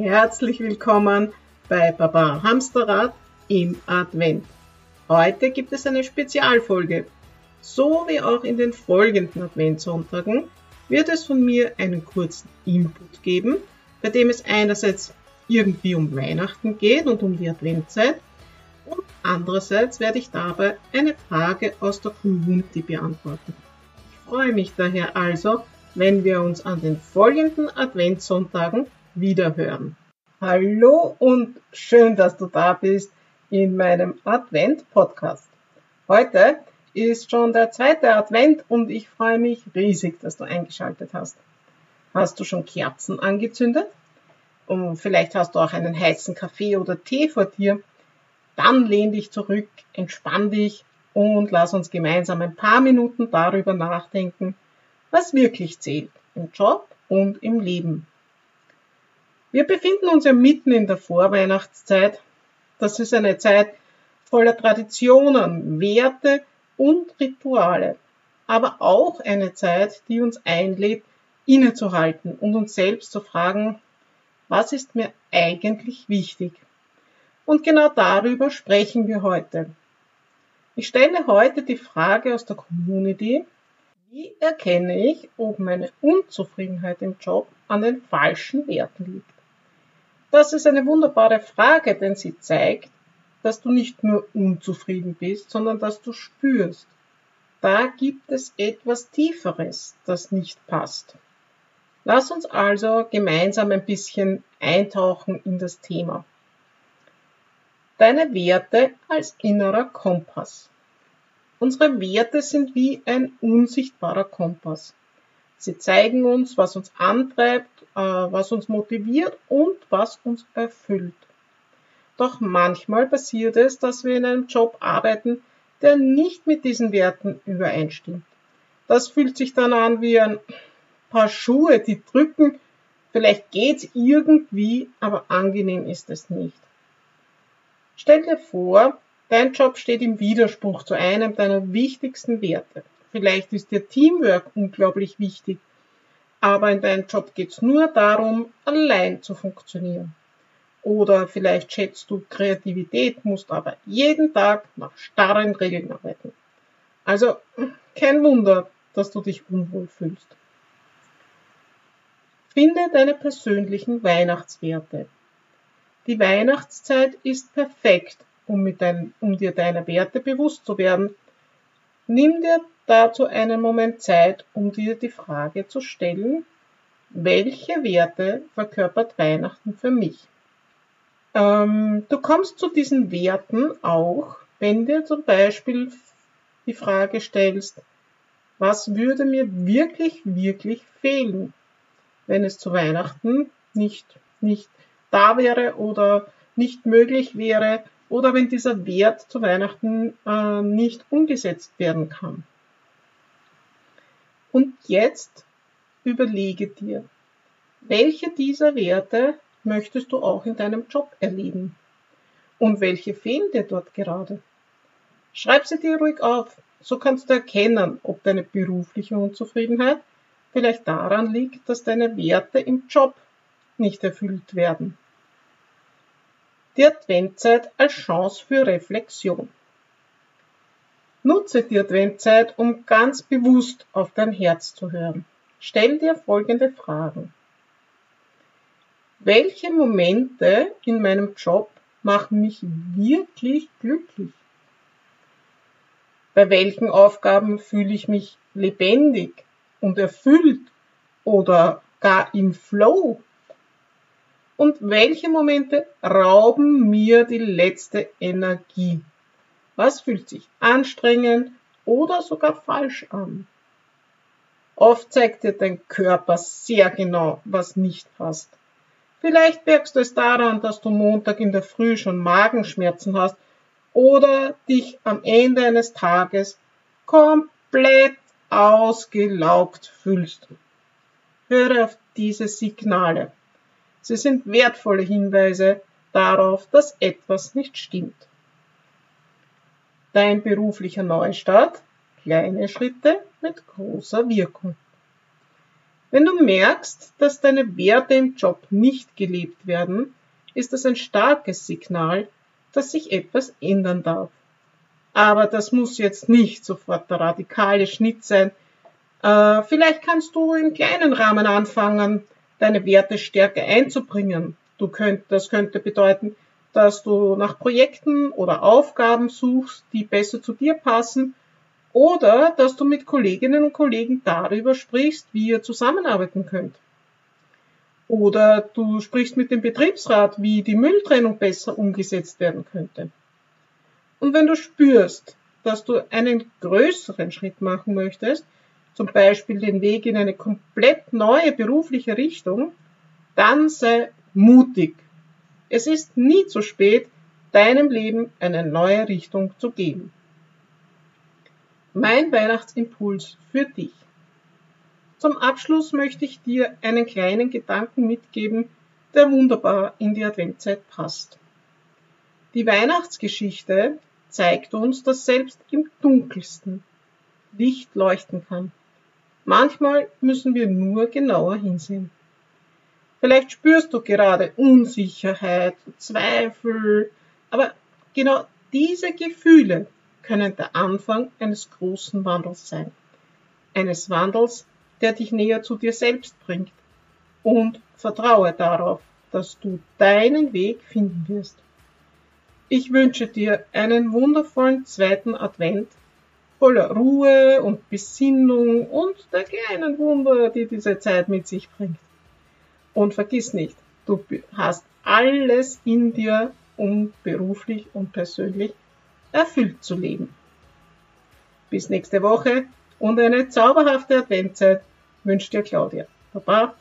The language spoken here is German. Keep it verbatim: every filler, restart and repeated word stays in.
Herzlich willkommen bei Baba Hamsterrad im Advent. Heute gibt es eine Spezialfolge. So wie auch in den folgenden Adventssonntagen wird es von mir einen kurzen Input geben, bei dem es einerseits irgendwie um Weihnachten geht und um die Adventzeit und andererseits werde ich dabei eine Frage aus der Community beantworten. Ich freue mich daher also, wenn wir uns an den folgenden Adventssonntagen wiederhören. Hallo und schön, dass du da bist in meinem Advent-Podcast. Heute ist schon der zweite Advent und ich freue mich riesig, dass du eingeschaltet hast. Hast du schon Kerzen angezündet? Und vielleicht hast du auch einen heißen Kaffee oder Tee vor dir. Dann lehn dich zurück, entspann dich und lass uns gemeinsam ein paar Minuten darüber nachdenken, was wirklich zählt im Job und im Leben. Wir befinden uns ja mitten in der Vorweihnachtszeit. Das ist eine Zeit voller Traditionen, Werte und Rituale, aber auch eine Zeit, die uns einlädt, innezuhalten und uns selbst zu fragen, was ist mir eigentlich wichtig? Und genau darüber sprechen wir heute. Ich stelle heute die Frage aus der Community: Wie erkenne ich, ob meine Unzufriedenheit im Job an den falschen Werten liegt? Das ist eine wunderbare Frage, denn sie zeigt, dass du nicht nur unzufrieden bist, sondern dass du spürst, da gibt es etwas Tieferes, das nicht passt. Lass uns also gemeinsam ein bisschen eintauchen in das Thema. Deine Werte als innerer Kompass. Unsere Werte sind wie ein unsichtbarer Kompass. Sie zeigen uns, was uns antreibt, was uns motiviert und was uns erfüllt. Doch manchmal passiert es, dass wir in einem Job arbeiten, der nicht mit diesen Werten übereinstimmt. Das fühlt sich dann an wie ein paar Schuhe, die drücken. Vielleicht geht's irgendwie, aber angenehm ist es nicht. Stell dir vor, dein Job steht im Widerspruch zu einem deiner wichtigsten Werte. Vielleicht ist dir Teamwork unglaublich wichtig, aber in deinem Job geht es nur darum, allein zu funktionieren. Oder vielleicht schätzt du Kreativität, musst aber jeden Tag nach starren Regeln arbeiten. Also kein Wunder, dass du dich unwohl fühlst. Finde deine persönlichen Weihnachtswerte. Die Weihnachtszeit ist perfekt, um, mit dein, um dir deiner Werte bewusst zu werden. Nimm dir dazu einen Moment Zeit, um dir die Frage zu stellen: Welche Werte verkörpert Weihnachten für mich? Ähm, du kommst zu diesen Werten auch, wenn dir zum Beispiel die Frage stellst: Was würde mir wirklich, wirklich fehlen, wenn es zu Weihnachten nicht, nicht da wäre oder nicht möglich wäre oder wenn dieser Wert zu Weihnachten äh, nicht umgesetzt werden kann. Und jetzt überlege dir, welche dieser Werte möchtest du auch in deinem Job erleben und welche fehlen dir dort gerade? Schreib sie dir ruhig auf, so kannst du erkennen, ob deine berufliche Unzufriedenheit vielleicht daran liegt, dass deine Werte im Job nicht erfüllt werden. Die Adventzeit als Chance für Reflexion. Nutze die Adventzeit, um ganz bewusst auf dein Herz zu hören. Stell dir folgende Fragen. Welche Momente in meinem Job machen mich wirklich glücklich? Bei welchen Aufgaben fühle ich mich lebendig und erfüllt oder gar im Flow? Und welche Momente rauben mir die letzte Energie? Was fühlt sich anstrengend oder sogar falsch an? Oft zeigt dir dein Körper sehr genau, was nicht passt. Vielleicht merkst du es daran, dass du Montag in der Früh schon Magenschmerzen hast oder dich am Ende eines Tages komplett ausgelaugt fühlst. Höre auf diese Signale. Sie sind wertvolle Hinweise darauf, dass etwas nicht stimmt. Dein beruflicher Neustart, kleine Schritte mit großer Wirkung. Wenn du merkst, dass deine Werte im Job nicht gelebt werden, ist das ein starkes Signal, dass sich etwas ändern darf. Aber das muss jetzt nicht sofort der radikale Schnitt sein. Äh, vielleicht kannst du im kleinen Rahmen anfangen, deine Werte stärker einzubringen. Du könnt, das könnte bedeuten, dass du nach Projekten oder Aufgaben suchst, die besser zu dir passen, oder dass du mit Kolleginnen und Kollegen darüber sprichst, wie ihr zusammenarbeiten könnt. Oder du sprichst mit dem Betriebsrat, wie die Mülltrennung besser umgesetzt werden könnte. Und wenn du spürst, dass du einen größeren Schritt machen möchtest, zum Beispiel den Weg in eine komplett neue berufliche Richtung, dann sei mutig. Es ist nie zu spät, deinem Leben eine neue Richtung zu geben. Mein Weihnachtsimpuls für dich. Zum Abschluss möchte ich dir einen kleinen Gedanken mitgeben, der wunderbar in die Adventzeit passt. Die Weihnachtsgeschichte zeigt uns, dass selbst im Dunkelsten Licht leuchten kann. Manchmal müssen wir nur genauer hinsehen. Vielleicht spürst du gerade Unsicherheit, Zweifel, aber genau diese Gefühle können der Anfang eines großen Wandels sein. Eines Wandels, der dich näher zu dir selbst bringt. Und vertraue darauf, dass du deinen Weg finden wirst. Ich wünsche dir einen wundervollen zweiten Advent, voller Ruhe und Besinnung und der kleinen Wunder, die diese Zeit mit sich bringt. Und vergiss nicht, du hast alles in dir, um beruflich und persönlich erfüllt zu leben. Bis nächste Woche und eine zauberhafte Adventzeit wünscht dir Claudia. Baba.